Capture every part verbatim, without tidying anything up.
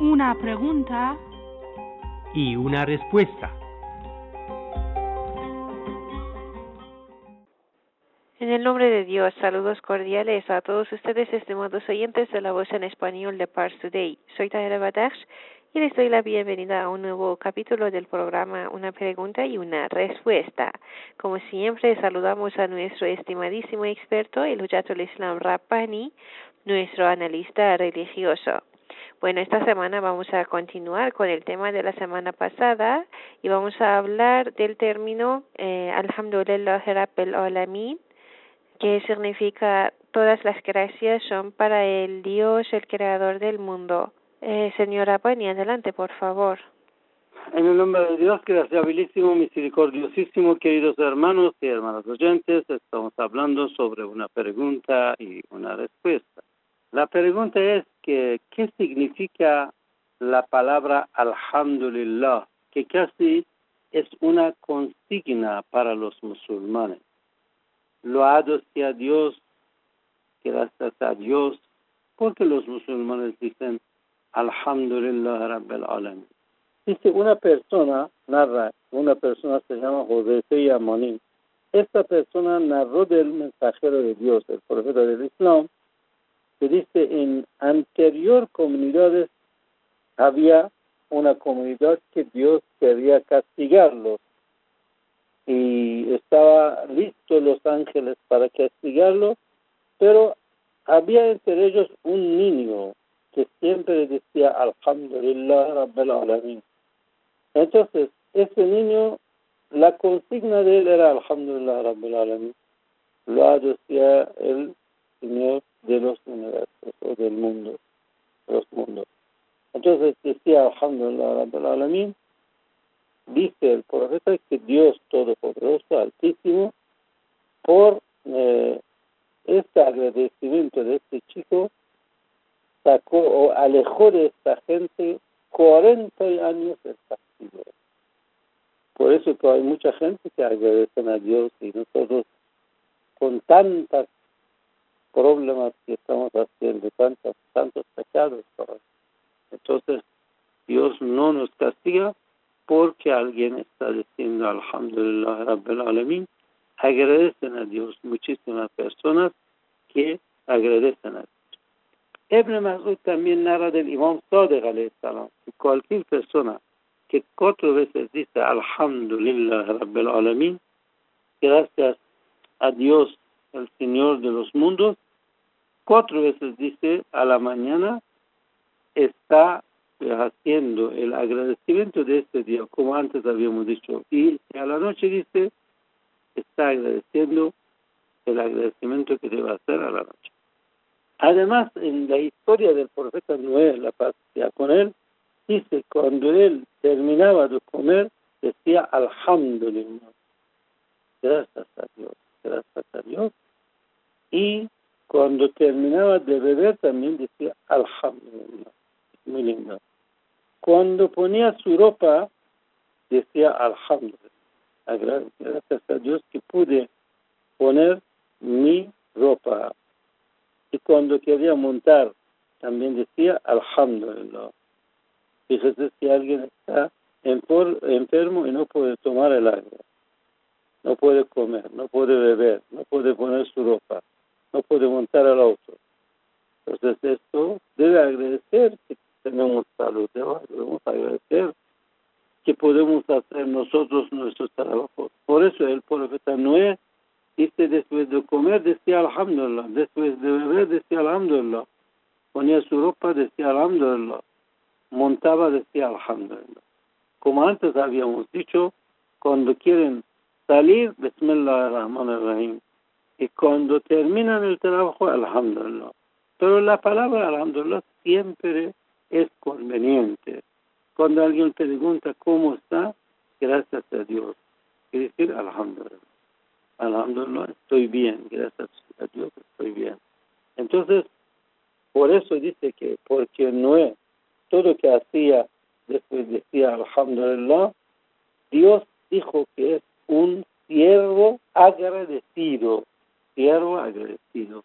Una pregunta y una respuesta. En el nombre de Dios, saludos cordiales a todos ustedes, estimados oyentes de la voz en español de Pars Today. Soy Tahera Badash y les doy la bienvenida a un nuevo capítulo del programa Una pregunta y una respuesta. Como siempre, saludamos a nuestro estimadísimo experto, el Hujatul Islam Rabbani, nuestro analista religioso. Bueno, esta semana vamos a continuar con el tema de la semana pasada y vamos a hablar del término eh, Alhamdulillah Rabbil Alamin, que significa todas las gracias son para el Dios, el creador del mundo. Eh, señora Pani, adelante, por favor. En el nombre de Dios, que es habilísimo, misericordiosísimo, queridos hermanos y hermanas oyentes, estamos hablando sobre una pregunta y una respuesta. La pregunta es que, ¿qué significa la palabra Alhamdulillah? Que casi es una consigna para los musulmanes. Loado sea Dios, gracias a Dios, porque los musulmanes dicen Alhamdulillah Rabbil Alamin. Dice una persona, narra, una persona se llama José Yamaní. Esta persona narró del mensajero de Dios, el profeta del Islam, que dice en anterior comunidades había una comunidad que Dios quería castigarlos. Y estaba listo los ángeles para castigarlo, pero había entre ellos un niño que siempre decía Alhamdulillah Rabbil Alamin. Entonces, ese niño, la consigna de él era Alhamdulillah Rabbil Alamin. Loado sea el Señor de los universos o del mundo, de los mundos. Entonces decía Alhamdulillah Rabbil Alamin. Dice el profeta que Dios Todopoderoso, Altísimo, por eh, este agradecimiento de este chico, sacó o alejó de esta gente cuarenta años del castigo. Por eso que hay mucha gente que agradecen a Dios y nosotros con tantos problemas que estamos haciendo, tantos, tantos pecados, entonces Dios no nos castiga porque alguien está diciendo Alhamdulillah Rabbil Alamin. Agradecen a Dios muchísimas personas que agradecen a Dios. Ibn Mas'ud también narra del Imam Sadiq alayhi salam, que cualquier persona que cuatro veces dice Alhamdulillah Rabbil Alamin, gracias a Dios, el Señor de los mundos, cuatro veces dice a la mañana, está haciendo el agradecimiento de este día, como antes habíamos dicho, y a la noche dice, está agradeciendo el agradecimiento que debe hacer a la noche. Además, en la historia del profeta Noé, la paz sea con él, dice, cuando él terminaba de comer, decía Alhamdulillah, gracias a Dios, gracias a Dios, y cuando terminaba de beber también decía Alhamdulillah, muy lindo. Cuando ponía su ropa, decía Alhamdulillah, gracias a Dios que pude poner mi ropa. Y cuando quería montar, también decía Alhamdulillah. Fíjese si alguien está enfermo y no puede tomar el agua, no puede comer, no puede beber, no puede poner su ropa, no puede montar el auto. Entonces esto debe agradecer que tenemos salud, debemos agradecer que podemos hacer nosotros nuestros trabajos. Por eso el profeta Noé dice, después de comer decía Alhamdulillah, después de beber decía Alhamdulillah, ponía su ropa decía Alhamdulillah, montaba decía Alhamdulillah. Como antes habíamos dicho, cuando quieren salir, Bismillahirrahmanirrahim, y cuando terminan el trabajo, Alhamdulillah. Pero la palabra Alhamdulillah siempre es conveniente. Cuando alguien pregunta cómo está, gracias a Dios. Quiere decir Alhamdulillah. Alhamdulillah, estoy bien, gracias a Dios estoy bien. Entonces, por eso dice que, porque Noé, todo lo que hacía, después decía Alhamdulillah, Dios dijo que es un siervo agradecido. Siervo agradecido.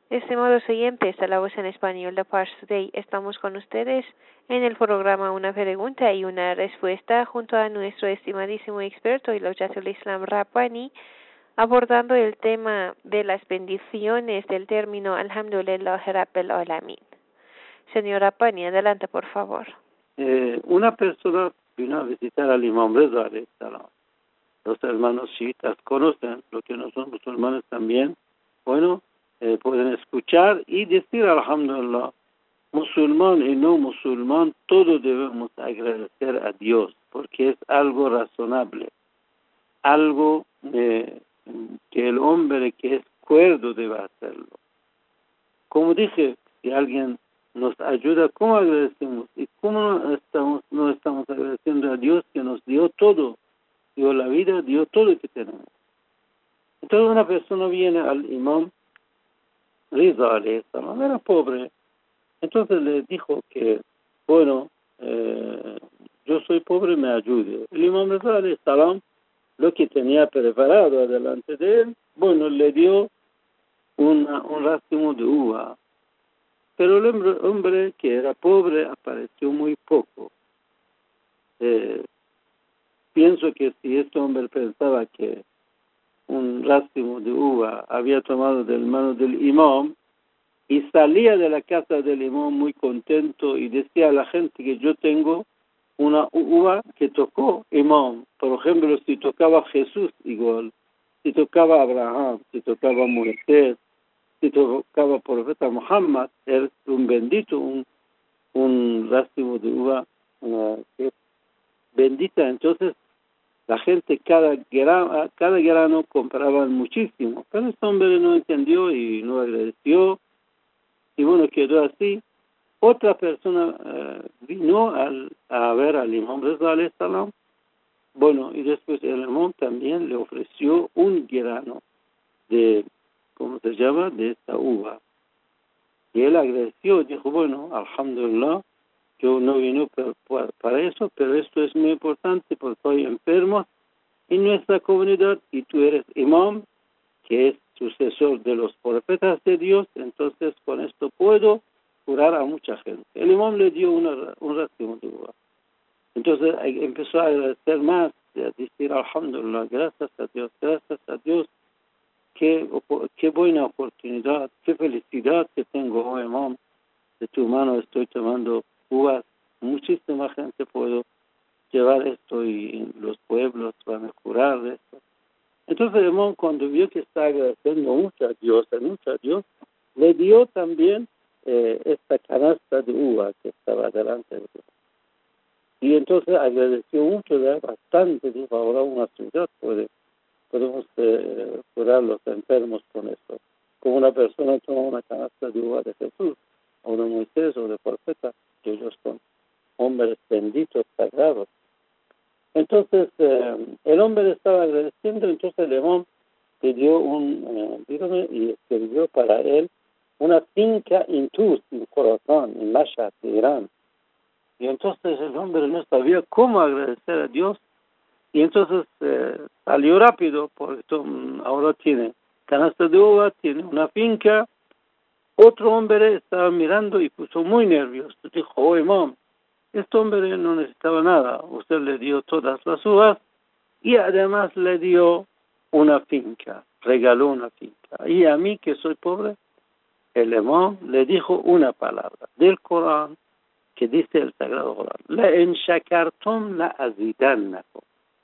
Estimados oyentes de la voz en español de Pars Today, estamos con ustedes en el programa Una Pregunta y una Respuesta junto a nuestro estimadísimo experto Hojjatul Islam Rabbani, abordando el tema de las bendiciones del término Alhamdulillah Rabbil Alamin. Señor Rabbani, adelante por favor. Eh, una persona vino a visitar al Imam Reza alayhi salam. Los hermanos chiitas conocen, lo que no son musulmanes también. Bueno, eh, pueden escuchar y decir alhamdulillah. Musulmán y no musulmán, todos debemos agradecer a Dios, porque es algo razonable, algo eh, que el hombre que es cuerdo debe hacerlo. Como dije, si alguien nos ayuda, ¿cómo agradecemos? ¿Y cómo no estamos, no estamos agradeciendo a Dios que nos dio todo? Dio la vida, dio todo lo que tenemos. Entonces una persona viene al imam Reza alayhi salam, era pobre. Entonces le dijo que, bueno, eh, yo soy pobre, me ayude. El imam Reza alayhi salam, lo que tenía preparado delante de él, bueno, le dio una, un racimo de uva. Pero el hombre, hombre que era pobre apareció muy poco. Eh, pienso que si este hombre pensaba que un racimo de uva había tomado del mano del imam y salía de la casa del imam muy contento y decía a la gente que yo tengo una uva que tocó imam. Por ejemplo, si tocaba Jesús igual, si tocaba Abraham, si tocaba Moisés, si tocaba el profeta Muhammad, es un bendito, un, un racimo de uva uh, que es bendita. Entonces la gente cada grano, cada grano compraban muchísimo, pero este hombre no entendió y no agradeció, y bueno, quedó así. Otra persona uh, vino al, a ver al imam Reza alayhi salam, bueno, y después el imam también le ofreció un grano de, ¿cómo se llama?, de esta uva. Y él agradeció, dijo, bueno, alhamdulillah, yo no vine para eso, pero esto es muy importante porque estoy enfermo en nuestra comunidad y tú eres imam, que es sucesor de los profetas de Dios, entonces con esto puedo curar a mucha gente. El imam le dio una, un racimo de uva. Entonces empezó a agradecer más, a decir alhamdulillah, gracias a Dios, gracias a Dios, qué, qué buena oportunidad, qué felicidad que tengo, oh imam, de tu mano estoy tomando uvas, muchísima gente puedo llevar esto y los pueblos van a curar de esto. Entonces el imam, cuando vio que estaba agradeciendo mucho a Dios, mucho a Dios, le dio también eh, esta canasta de uva que estaba delante de él. Y entonces agradeció mucho, de bastante, dijo, ahora una ciudad puede, podemos eh, curar los enfermos con esto. Como una persona toma una canasta de uva de Jesús, o de Moisés, o de profeta, que ellos son hombres benditos, sagrados. Entonces, eh, el hombre estaba agradeciendo, entonces el imam le dio un eh, y escribió para él una finca en Tus, en Khorasan, en Mashhad, de Irán. Y entonces el hombre no sabía cómo agradecer a Dios, y entonces eh, salió rápido, porque ahora tiene canasta de uva, tiene una finca. Otro hombre estaba mirando y puso muy nervioso. Dijo, oh imam, este hombre no necesitaba nada, usted le dio todas las uvas y además le dio una finca, regaló una finca. Y a mí, que soy pobre, el imam le dijo una palabra del Corán, que dice el Sagrado Corán, la en shakartum la azidannakum.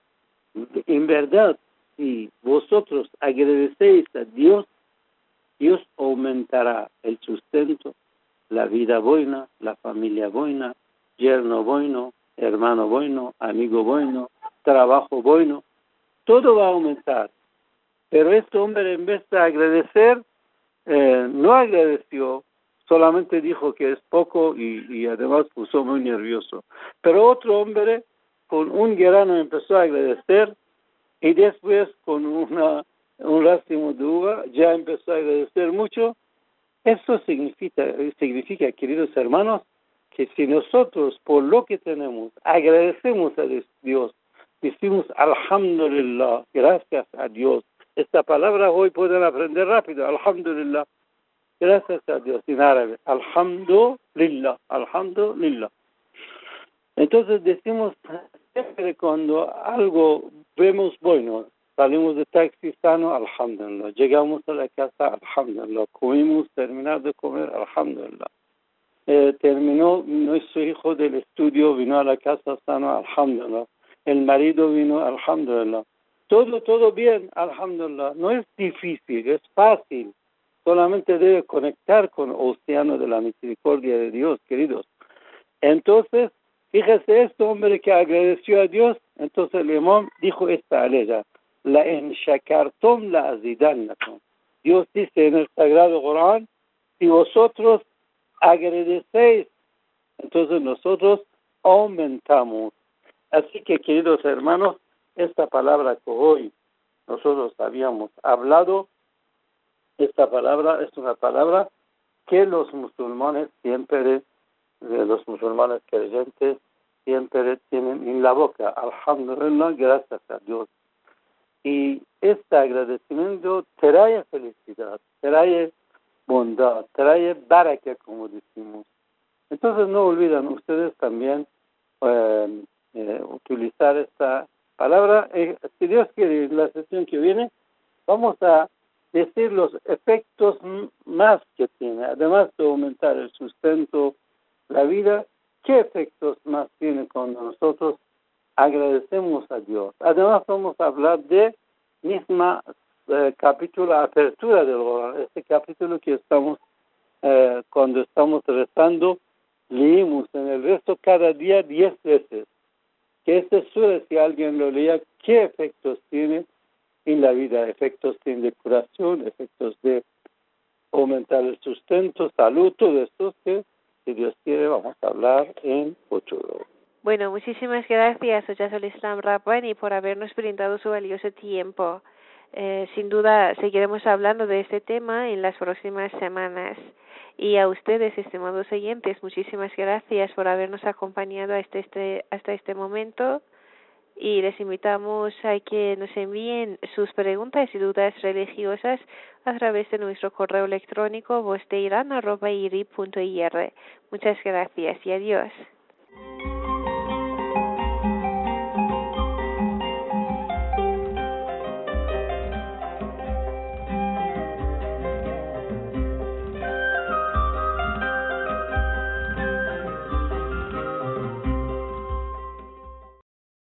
En verdad, si vosotros agradecéis a Dios, Dios aumentará el sustento, la vida buena, la familia buena, yerno bueno, hermano bueno, amigo bueno, trabajo bueno, todo va a aumentar. Pero este hombre, en vez de agradecer, eh, no agradeció, solamente dijo que es poco y, y además puso muy nervioso. Pero otro hombre con un grano empezó a agradecer y después con una, un racimo de uva ya empezó a agradecer mucho. Esto significa, significa, queridos hermanos, que si nosotros por lo que tenemos agradecemos a Dios, decimos alhamdulillah, gracias a Dios. Esta palabra hoy pueden aprender rápido, alhamdulillah. gracias a Dios, en árabe, alhamdulillah, alhamdulillah. Entonces decimos siempre cuando algo vemos bueno, salimos de taxi sano, alhamdulillah, llegamos a la casa, alhamdulillah, comimos, terminar de comer, alhamdulillah. Eh, terminó nuestro hijo del estudio, vino a la casa sano, alhamdulillah. El marido vino, alhamdulillah. Todo, todo bien, alhamdulillah. No es difícil, es fácil. Solamente debe conectar con el océano de la misericordia de Dios, queridos. Entonces, fíjese este hombre que agradeció a Dios, entonces el imam dijo esta aleya, la en shakartum la azidannakum. Dios dice en el Sagrado Corán, si vosotros agradecéis, entonces nosotros aumentamos. Así que, queridos hermanos, esta palabra que hoy nosotros habíamos hablado, esta palabra es una palabra que los musulmanes siempre, los musulmanes creyentes, siempre tienen en la boca. Alhamdulillah, gracias a Dios. Y este agradecimiento trae felicidad, trae bondad, trae baraka, como decimos. Entonces no olviden ustedes también eh, eh, utilizar esta palabra. Eh, si Dios quiere, en la sesión que viene, vamos a decir los efectos más que tiene, además de aumentar el sustento, la vida, ¿qué efectos más tiene cuando nosotros agradecemos a Dios? Además vamos a hablar de misma eh, capítulo, apertura del Corán, este capítulo que estamos, eh, cuando estamos rezando, leímos en el resto cada día diez veces. Que este sura, si alguien lo leía, ¿qué efectos tiene en la vida? Efectos tiene de curación, efectos de aumentar el sustento, salud, todo esto que, si Dios quiere, vamos a hablar en futuro. Bueno, muchísimas gracias, Hojjatul Islam Rabbani, por habernos brindado su valioso tiempo. Eh, sin duda seguiremos hablando de este tema en las próximas semanas. Y a ustedes, estimados oyentes, muchísimas gracias por habernos acompañado hasta este, hasta este momento. Y les invitamos a que nos envíen sus preguntas y dudas religiosas a través de nuestro correo electrónico voz de irán arroba i r i punto i r. Muchas gracias y adiós.